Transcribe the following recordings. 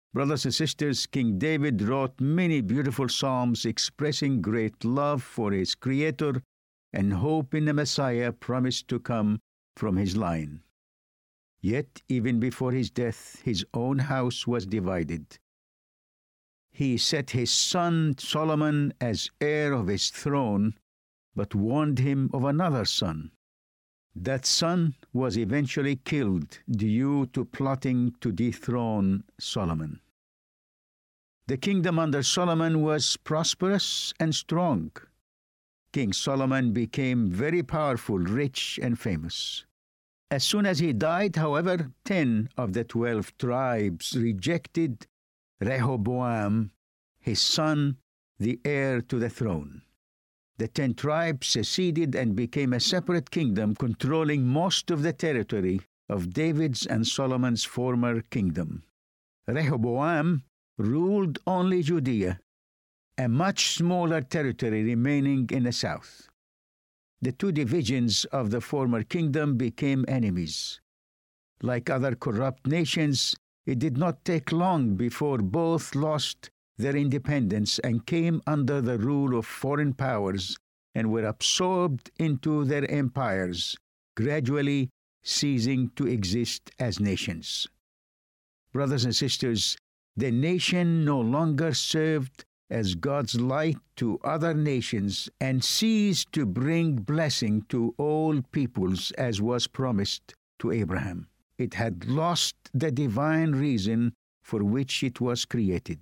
Brothers and sisters, King David wrote many beautiful psalms expressing great love for his Creator and hope in the Messiah promised to come from his line. Yet, even before his death, his own house was divided. He set his son Solomon as heir of his throne, but warned him of another son. That son was eventually killed due to plotting to dethrone Solomon. The kingdom under Solomon was prosperous and strong. King Solomon became very powerful, rich, and famous. As soon as he died, however, 10 of the 12 tribes rejected Rehoboam, his son, the heir to the throne. The 10 tribes seceded and became a separate kingdom controlling most of the territory of David's and Solomon's former kingdom. Rehoboam ruled only Judea, a much smaller territory remaining in the south. The two divisions of the former kingdom became enemies. Like other corrupt nations, it did not take long before both lost their independence and came under the rule of foreign powers and were absorbed into their empires, gradually ceasing to exist as nations. Brothers and sisters, the nation no longer served as God's light to other nations and ceased to bring blessing to all peoples as was promised to Abraham. It had lost the divine reason for which it was created.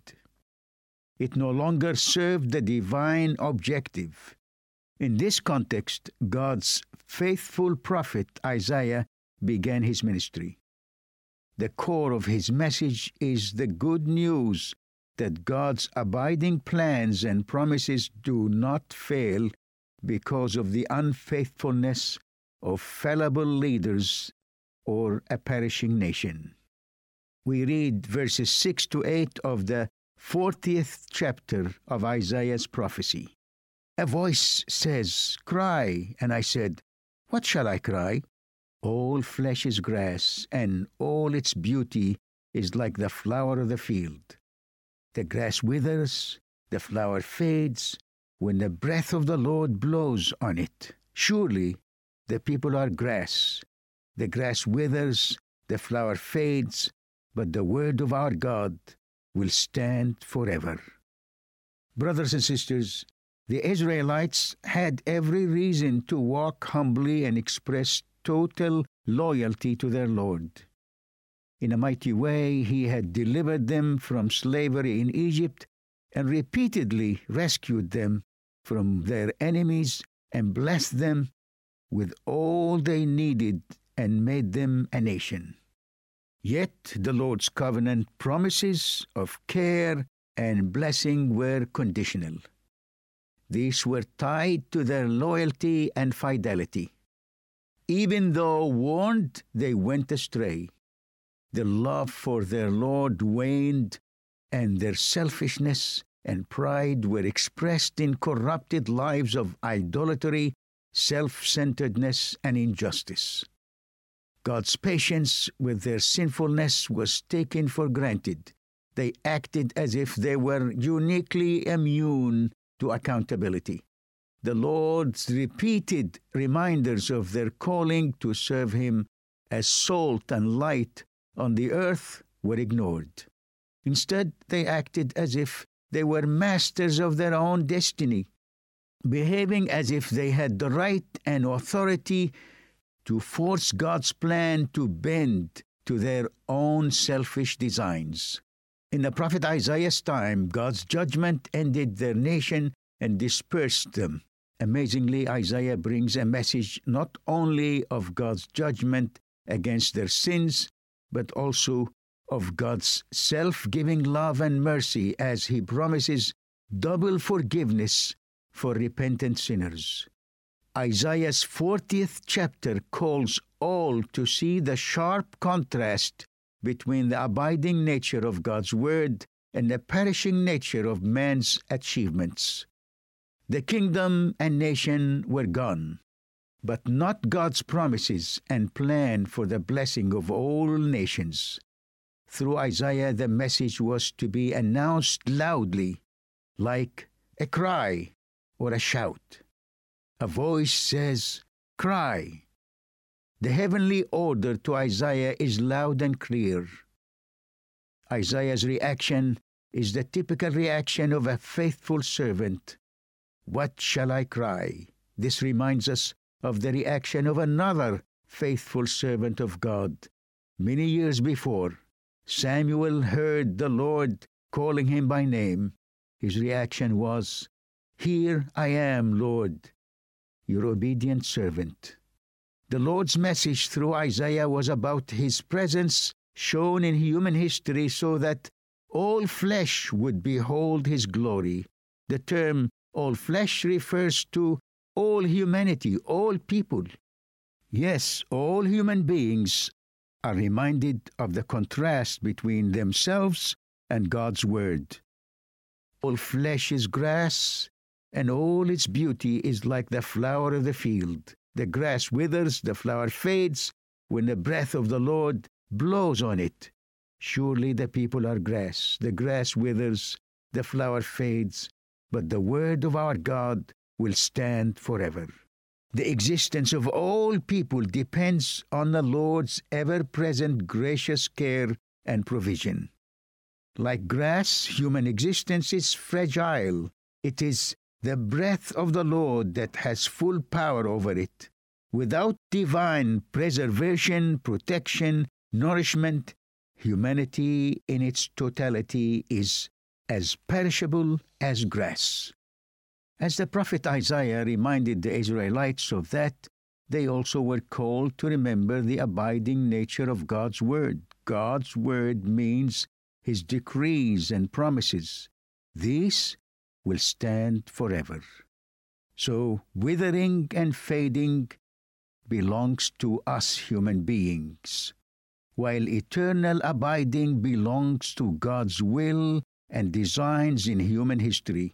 It no longer served the divine objective. In this context, God's faithful prophet Isaiah began his ministry. The core of his message is the good news that God's abiding plans and promises do not fail because of the unfaithfulness of fallible leaders or a perishing nation. We read verses 6 to 8 of the 40th chapter of Isaiah's prophecy. A voice says, "Cry," and I said, "What shall I cry?" All flesh is grass, and all its beauty is like the flower of the field. The grass withers, the flower fades, when the breath of the Lord blows on it. Surely the people are grass. The grass withers, the flower fades, but the word of our God will stand forever. Brothers and sisters, the Israelites had every reason to walk humbly and express total loyalty to their Lord. In a mighty way, he had delivered them from slavery in Egypt and repeatedly rescued them from their enemies and blessed them with all they needed and made them a nation. Yet the Lord's covenant promises of care and blessing were conditional. These were tied to their loyalty and fidelity. Even though warned, they went astray. The love for their Lord waned, and their selfishness and pride were expressed in corrupted lives of idolatry, self-centeredness, and injustice. God's patience with their sinfulness was taken for granted. They acted as if they were uniquely immune to accountability. The Lord's repeated reminders of their calling to serve Him as salt and light on the earth were ignored. Instead, they acted as if they were masters of their own destiny, behaving as if they had the right and authority to force God's plan to bend to their own selfish designs. In the prophet Isaiah's time, God's judgment ended their nation and dispersed them. Amazingly, Isaiah brings a message not only of God's judgment against their sins, but also of God's self-giving love and mercy as He promises double forgiveness for repentant sinners. Isaiah's 40th chapter calls all to see the sharp contrast between the abiding nature of God's Word and the perishing nature of man's achievements. The kingdom and nation were gone, but not God's promises and plan for the blessing of all nations. through Isaiah, the message was to be announced loudly, like a cry or a shout. A voice says, "Cry." The heavenly order to Isaiah is loud and clear. Isaiah's reaction is the typical reaction of a faithful servant. "What shall I cry?" This reminds us of the reaction of another faithful servant of God. Many years before, Samuel heard the Lord calling him by name. His reaction was, "Here I am, Lord, your obedient servant." The Lord's message through Isaiah was about his presence shown in human history so that all flesh would behold his glory. The term all flesh refers to all humanity, all people. Yes, all human beings are reminded of the contrast between themselves and God's word. All flesh is grass, and all its beauty is like the flower of the field. The grass withers, the flower fades, when the breath of the Lord blows on it. Surely the people are grass. The grass withers, the flower fades, but the word of our God will stand forever. The existence of all people depends on the Lord's ever-present gracious care and provision. Like grass, human existence is fragile. It is the breath of the Lord that has full power over it. Without divine preservation, protection, nourishment, humanity in its totality is as perishable as grass. As the prophet Isaiah reminded the Israelites of that, they also were called to remember the abiding nature of God's word. God's word means his decrees and promises. These will stand forever. So withering and fading belongs to us human beings, while eternal abiding belongs to God's will and designs in human history.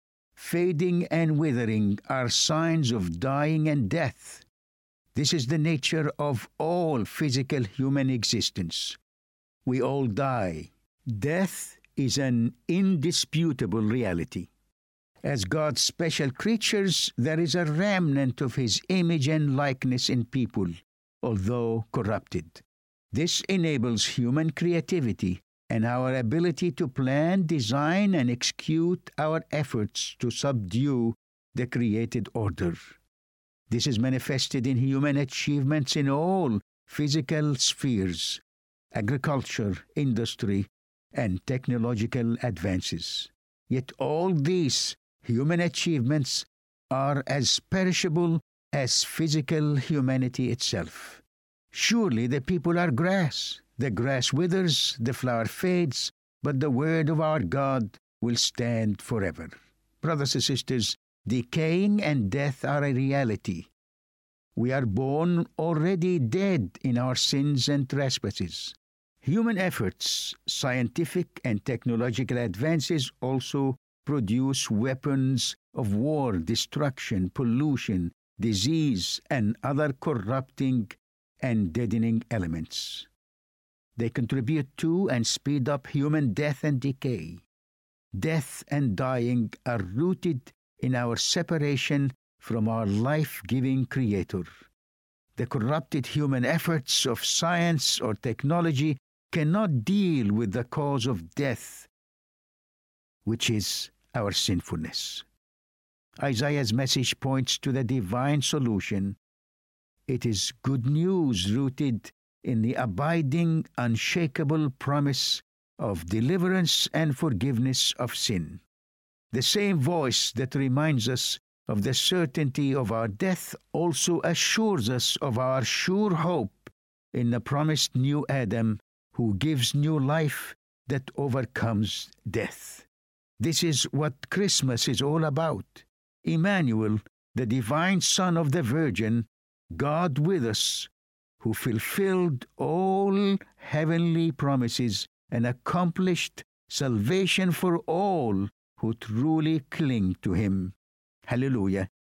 Fading and withering are signs of dying and death. This is the nature of all physical human existence. We all die. Death is an indisputable reality. As God's special creatures, there is a remnant of his image and likeness in people, although corrupted. This enables human creativity and our ability to plan, design, and execute our efforts to subdue the created order. This is manifested in human achievements in all physical spheres, agriculture, industry, and technological advances. Yet all these human achievements are as perishable as physical humanity itself. Surely the people are grass. The grass withers, the flower fades, but the word of our God will stand forever. Brothers and sisters, decaying and death are a reality. We are born already dead in our sins and trespasses. Human efforts, scientific and technological advances also produce weapons of war, destruction, pollution, disease, and other corrupting and deadening elements. They contribute to and speed up human death and decay. Death and dying are rooted in our separation from our life-giving Creator. The corrupted human efforts of science or technology cannot deal with the cause of death, which is our sinfulness. Isaiah's message points to the divine solution. It is good news rooted in the abiding, unshakable promise of deliverance and forgiveness of sin. The same voice that reminds us of the certainty of our death also assures us of our sure hope in the promised new Adam who gives new life that overcomes death. This is what Christmas is all about. Emmanuel, the divine Son of the Virgin, God with us, who fulfilled all heavenly promises and accomplished salvation for all who truly cling to him. Hallelujah.